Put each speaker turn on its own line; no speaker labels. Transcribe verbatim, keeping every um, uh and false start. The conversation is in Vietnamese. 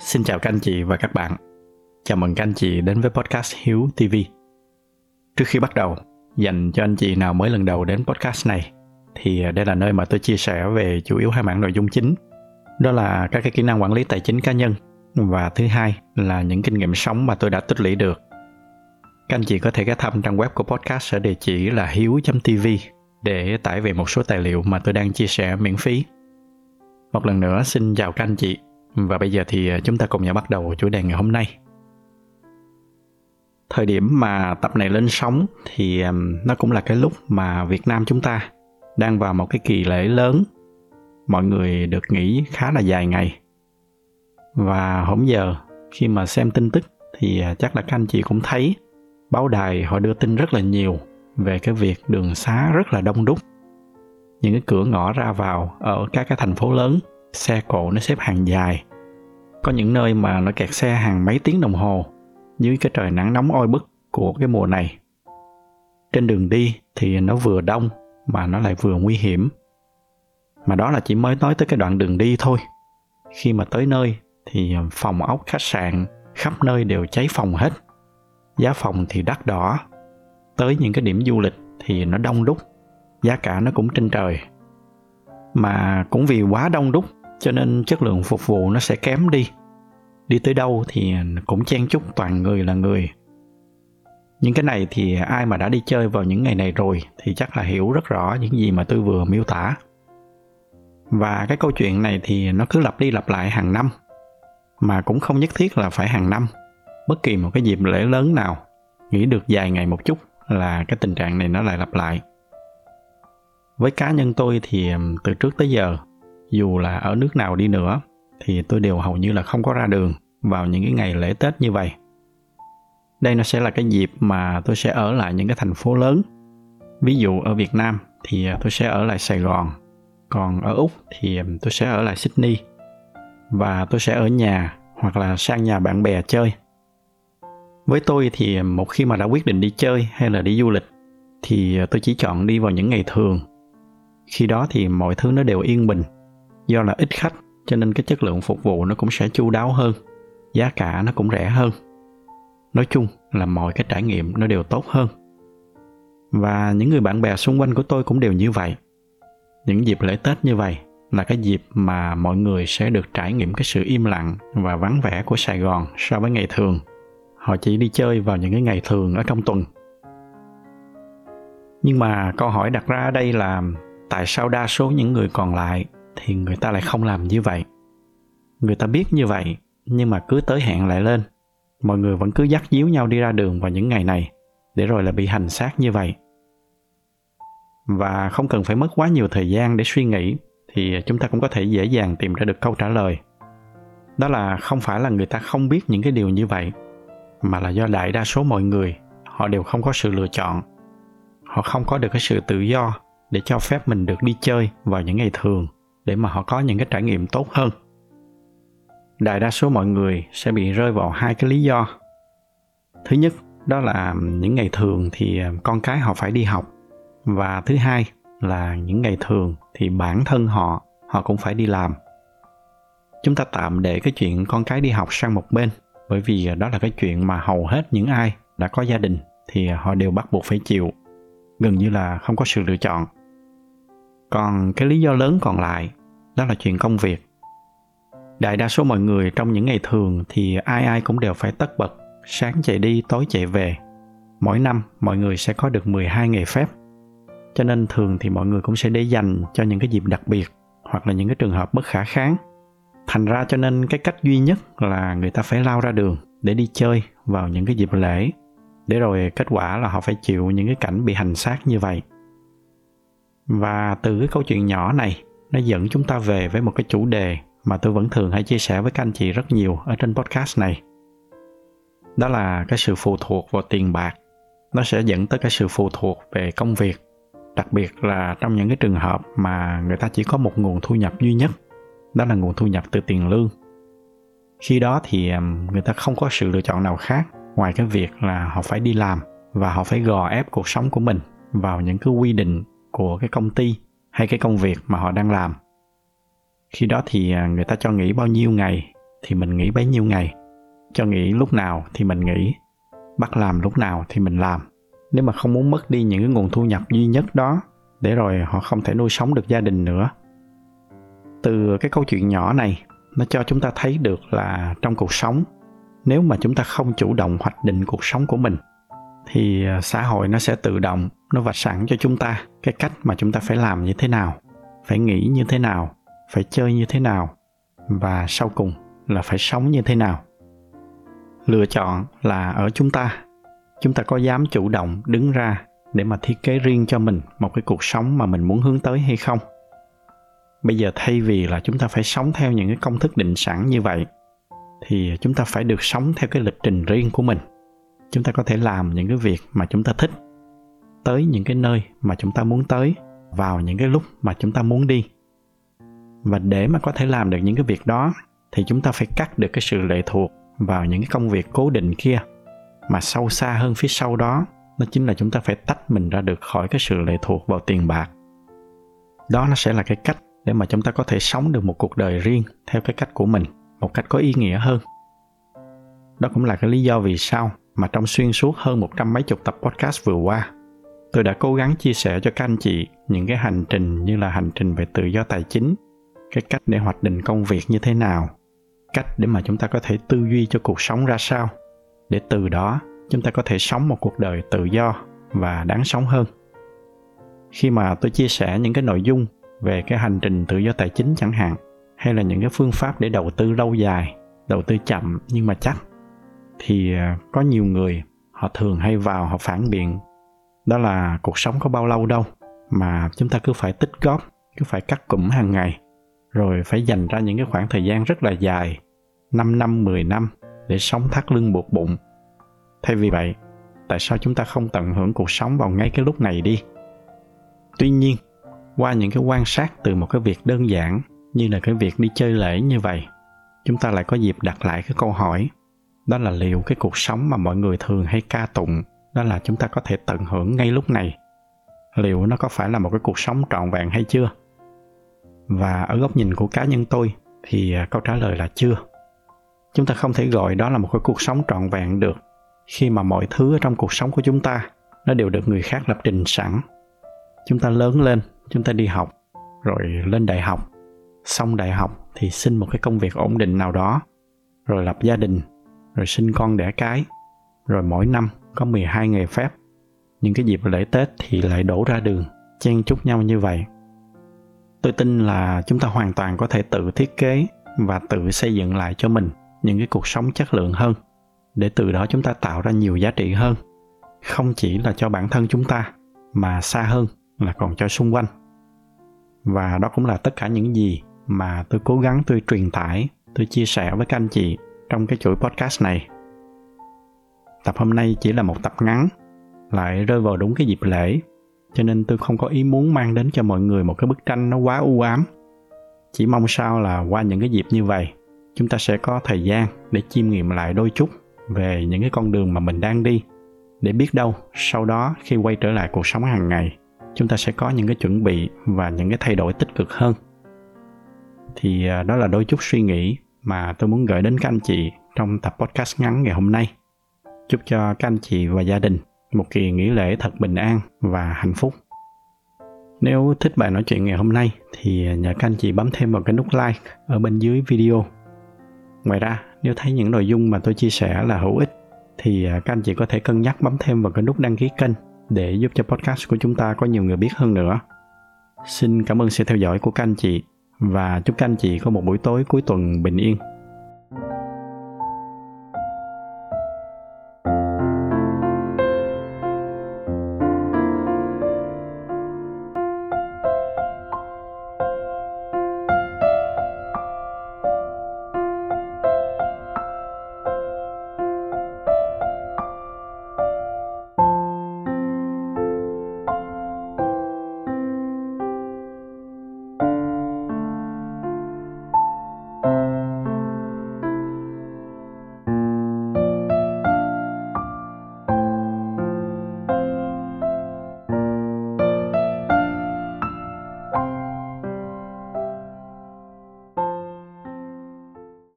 Xin chào các anh chị và các bạn. Chào mừng các anh chị đến với podcast Hiếu ti vi. Trước khi bắt đầu, dành cho anh chị nào mới lần đầu đến podcast này, thì đây là nơi mà tôi chia sẻ về chủ yếu hai mảng nội dung chính. Đó là các cái kỹ năng quản lý tài chính cá nhân, và thứ hai là những kinh nghiệm sống mà tôi đã tích lũy được. Các anh chị có thể ghé thăm trang web của podcast ở địa chỉ là hiếu chấm tv để tải về một số tài liệu mà tôi đang chia sẻ miễn phí. Một lần nữa xin chào các anh chị. Và bây giờ thì chúng ta cùng nhau bắt đầu chủ đề ngày hôm nay. Thời điểm mà tập này lên sóng thì nó cũng là cái lúc mà Việt Nam chúng ta đang vào một cái kỳ lễ lớn. Mọi người được nghỉ khá là dài ngày. Và hôm giờ khi mà xem tin tức thì chắc là các anh chị cũng thấy báo đài họ đưa tin rất là nhiều về cái việc đường xá rất là đông đúc. Những cái cửa ngõ ra vào ở các cái thành phố lớn, xe cộ nó xếp hàng dài. Có những nơi mà nó kẹt xe hàng mấy tiếng đồng hồ dưới cái trời nắng nóng oi bức của cái mùa này. Trên đường đi thì nó vừa đông mà nó lại vừa nguy hiểm. Mà đó là chỉ mới nói tới cái đoạn đường đi thôi. Khi mà tới nơi thì phòng ốc, khách sạn khắp nơi đều cháy phòng hết. Giá phòng thì đắt đỏ. Tới những cái điểm du lịch thì nó đông đúc, giá cả nó cũng trên trời. Mà cũng vì quá đông đúc cho nên chất lượng phục vụ nó sẽ kém đi. Đi tới đâu thì cũng chen chúc toàn người là người. Những cái này thì ai mà đã đi chơi vào những ngày này rồi thì chắc là hiểu rất rõ những gì mà tôi vừa miêu tả. Và cái câu chuyện này thì nó cứ lặp đi lặp lại hàng năm. Mà cũng không nhất thiết là phải hàng năm. Bất kỳ một cái dịp lễ lớn nào nghỉ được vài ngày một chút là cái tình trạng này nó lại lặp lại. Với cá nhân tôi thì từ trước tới giờ, dù là ở nước nào đi nữa, thì tôi đều hầu như là không có ra đường vào những cái ngày lễ Tết như vậy. Đây nó sẽ là cái dịp mà tôi sẽ ở lại những cái thành phố lớn. Ví dụ ở Việt Nam thì tôi sẽ ở lại Sài Gòn, còn ở Úc thì tôi sẽ ở lại Sydney, và tôi sẽ ở nhà hoặc là sang nhà bạn bè chơi. Với tôi thì một khi mà đã quyết định đi chơi hay là đi du lịch thì tôi chỉ chọn đi vào những ngày thường. Khi đó thì mọi thứ nó đều yên bình. Do là ít khách cho nên cái chất lượng phục vụ nó cũng sẽ chu đáo hơn, giá cả nó cũng rẻ hơn. Nói chung là mọi cái trải nghiệm nó đều tốt hơn. Và những người bạn bè xung quanh của tôi cũng đều như vậy. Những dịp lễ Tết như vậy là cái dịp mà mọi người sẽ được trải nghiệm cái sự im lặng và vắng vẻ của Sài Gòn so với ngày thường. Họ chỉ đi chơi vào những cái ngày thường ở trong tuần. Nhưng mà câu hỏi đặt ra ở đây là tại sao đa số những người còn lại thì người ta lại không làm như vậy? Người ta biết như vậy nhưng mà cứ tới hẹn lại lên. Mọi người vẫn cứ dắt díu nhau đi ra đường vào những ngày này để rồi là bị hành xác như vậy. Và không cần phải mất quá nhiều thời gian để suy nghĩ thì chúng ta cũng có thể dễ dàng tìm ra được câu trả lời. Đó là không phải là người ta không biết những cái điều như vậy, mà là do đại đa số mọi người họ đều không có sự lựa chọn. Họ không có được cái sự tự do để cho phép mình được đi chơi vào những ngày thường để mà họ có những cái trải nghiệm tốt hơn. Đại đa số mọi người sẽ bị rơi vào hai cái lý do. Thứ nhất, đó là những ngày thường thì con cái họ phải đi học. Và thứ hai là những ngày thường thì bản thân họ, họ cũng phải đi làm. Chúng ta tạm để cái chuyện con cái đi học sang một bên, bởi vì đó là cái chuyện mà hầu hết những ai đã có gia đình thì họ đều bắt buộc phải chịu. Gần như là không có sự lựa chọn. Còn cái lý do lớn còn lại, đó là chuyện công việc. Đại đa số mọi người trong những ngày thường thì ai ai cũng đều phải tất bật, sáng chạy đi, tối chạy về. Mỗi năm mọi người sẽ có được mười hai ngày phép. Cho nên thường thì mọi người cũng sẽ để dành cho những cái dịp đặc biệt hoặc là những cái trường hợp bất khả kháng. Thành ra cho nên cái cách duy nhất là người ta phải lao ra đường để đi chơi vào những cái dịp lễ. Để rồi kết quả là họ phải chịu những cái cảnh bị hành xác như vậy. Và từ cái câu chuyện nhỏ này, nó dẫn chúng ta về với một cái chủ đề mà tôi vẫn thường hay chia sẻ với các anh chị rất nhiều ở trên podcast này. Đó là cái sự phụ thuộc vào tiền bạc. Nó sẽ dẫn tới cái sự phụ thuộc về công việc. Đặc biệt là trong những cái trường hợp mà người ta chỉ có một nguồn thu nhập duy nhất. Đó là nguồn thu nhập từ tiền lương. Khi đó thì người ta không có sự lựa chọn nào khác ngoài cái việc là họ phải đi làm và họ phải gò ép cuộc sống của mình vào những cái quy định của cái công ty hay cái công việc mà họ đang làm. Khi đó thì người ta cho nghỉ bao nhiêu ngày thì mình nghỉ bấy nhiêu ngày, cho nghỉ lúc nào thì mình nghỉ, bắt làm lúc nào thì mình làm. Nếu mà không muốn mất đi những cái nguồn thu nhập duy nhất đó, để rồi họ không thể nuôi sống được gia đình nữa. Từ cái câu chuyện nhỏ này, nó cho chúng ta thấy được là trong cuộc sống, nếu mà chúng ta không chủ động hoạch định cuộc sống của mình, thì xã hội nó sẽ tự động, nó vạch sẵn cho chúng ta cái cách mà chúng ta phải làm như thế nào, phải nghĩ như thế nào, phải chơi như thế nào, và sau cùng là phải sống như thế nào. Lựa chọn là ở chúng ta. Chúng ta có dám chủ động đứng ra để mà thiết kế riêng cho mình một cái cuộc sống mà mình muốn hướng tới hay không? Bây giờ thay vì là chúng ta phải sống theo những cái công thức định sẵn như vậy, thì chúng ta phải được sống theo cái lịch trình riêng của mình. Chúng ta có thể làm những cái việc mà chúng ta thích, tới những cái nơi mà chúng ta muốn tới, vào những cái lúc mà chúng ta muốn đi. Và để mà có thể làm được những cái việc đó, thì chúng ta phải cắt được cái sự lệ thuộc vào những cái công việc cố định kia. Mà sâu xa hơn phía sau đó, đó chính là chúng ta phải tách mình ra được khỏi cái sự lệ thuộc vào tiền bạc. Đó nó sẽ là cái cách để mà chúng ta có thể sống được một cuộc đời riêng theo cái cách của mình, một cách có ý nghĩa hơn. Đó cũng là cái lý do vì sao mà trong xuyên suốt hơn một trăm mấy chục tập podcast vừa qua, tôi đã cố gắng chia sẻ cho các anh chị những cái hành trình như là hành trình về tự do tài chính, cái cách để hoạch định công việc như thế nào, cách để mà chúng ta có thể tư duy cho cuộc sống ra sao, để từ đó chúng ta có thể sống một cuộc đời tự do và đáng sống hơn. Khi mà tôi chia sẻ những cái nội dung về cái hành trình tự do tài chính chẳng hạn, hay là những cái phương pháp để đầu tư lâu dài, đầu tư chậm nhưng mà chắc, thì có nhiều người họ thường hay vào họ phản biện đó là cuộc sống có bao lâu đâu mà chúng ta cứ phải tích góp, cứ phải cắt cụm hàng ngày, rồi phải dành ra những cái khoảng thời gian rất là dài, năm năm, mười năm để sống thắt lưng buộc bụng. Thay vì vậy, tại sao chúng ta không tận hưởng cuộc sống vào ngay cái lúc này đi? Tuy nhiên, qua những cái quan sát từ một cái việc đơn giản như là cái việc đi chơi lễ như vậy, chúng ta lại có dịp đặt lại cái câu hỏi, đó là liệu cái cuộc sống mà mọi người thường hay ca tụng, đó là chúng ta có thể tận hưởng ngay lúc này, liệu nó có phải là một cái cuộc sống trọn vẹn hay chưa? Và ở góc nhìn của cá nhân tôi thì câu trả lời là chưa. Chúng ta không thể gọi đó là một cái cuộc sống trọn vẹn được, khi mà mọi thứ ở trong cuộc sống của chúng ta nó đều được người khác lập trình sẵn. Chúng ta lớn lên, chúng ta đi học, rồi lên đại học, xong đại học thì xin một cái công việc ổn định nào đó, rồi lập gia đình, rồi sinh con đẻ cái, rồi mỗi năm có mười hai ngày phép. Những cái dịp lễ Tết thì lại đổ ra đường, chen chúc nhau như vậy. Tôi tin là chúng ta hoàn toàn có thể tự thiết kế và tự xây dựng lại cho mình những cái cuộc sống chất lượng hơn, để từ đó chúng ta tạo ra nhiều giá trị hơn, không chỉ là cho bản thân chúng ta, mà xa hơn là còn cho xung quanh. Và đó cũng là tất cả những gì mà tôi cố gắng tôi truyền tải, tôi chia sẻ với các anh chị trong cái chuỗi podcast này. Tập hôm nay chỉ là một tập ngắn, lại rơi vào đúng cái dịp lễ, cho nên tôi không có ý muốn mang đến cho mọi người một cái bức tranh nó quá u ám. Chỉ mong sao là qua những cái dịp như vậy, chúng ta sẽ có thời gian để chiêm nghiệm lại đôi chút về những cái con đường mà mình đang đi, để biết đâu sau đó khi quay trở lại cuộc sống hàng ngày, chúng ta sẽ có những cái chuẩn bị và những cái thay đổi tích cực hơn. Thì đó là đôi chút suy nghĩ mà tôi muốn gửi đến các anh chị trong tập podcast ngắn ngày hôm nay. Chúc cho các anh chị và gia đình một kỳ nghỉ lễ thật bình an và hạnh phúc. Nếu thích bài nói chuyện ngày hôm nay thì nhờ các anh chị bấm thêm vào cái nút like ở bên dưới video. Ngoài ra, nếu thấy những nội dung mà tôi chia sẻ là hữu ích thì các anh chị có thể cân nhắc bấm thêm vào cái nút đăng ký kênh để giúp cho podcast của chúng ta có nhiều người biết hơn nữa. Xin cảm ơn sự theo dõi của các anh chị và chúc các anh chị có một buổi tối cuối tuần bình yên.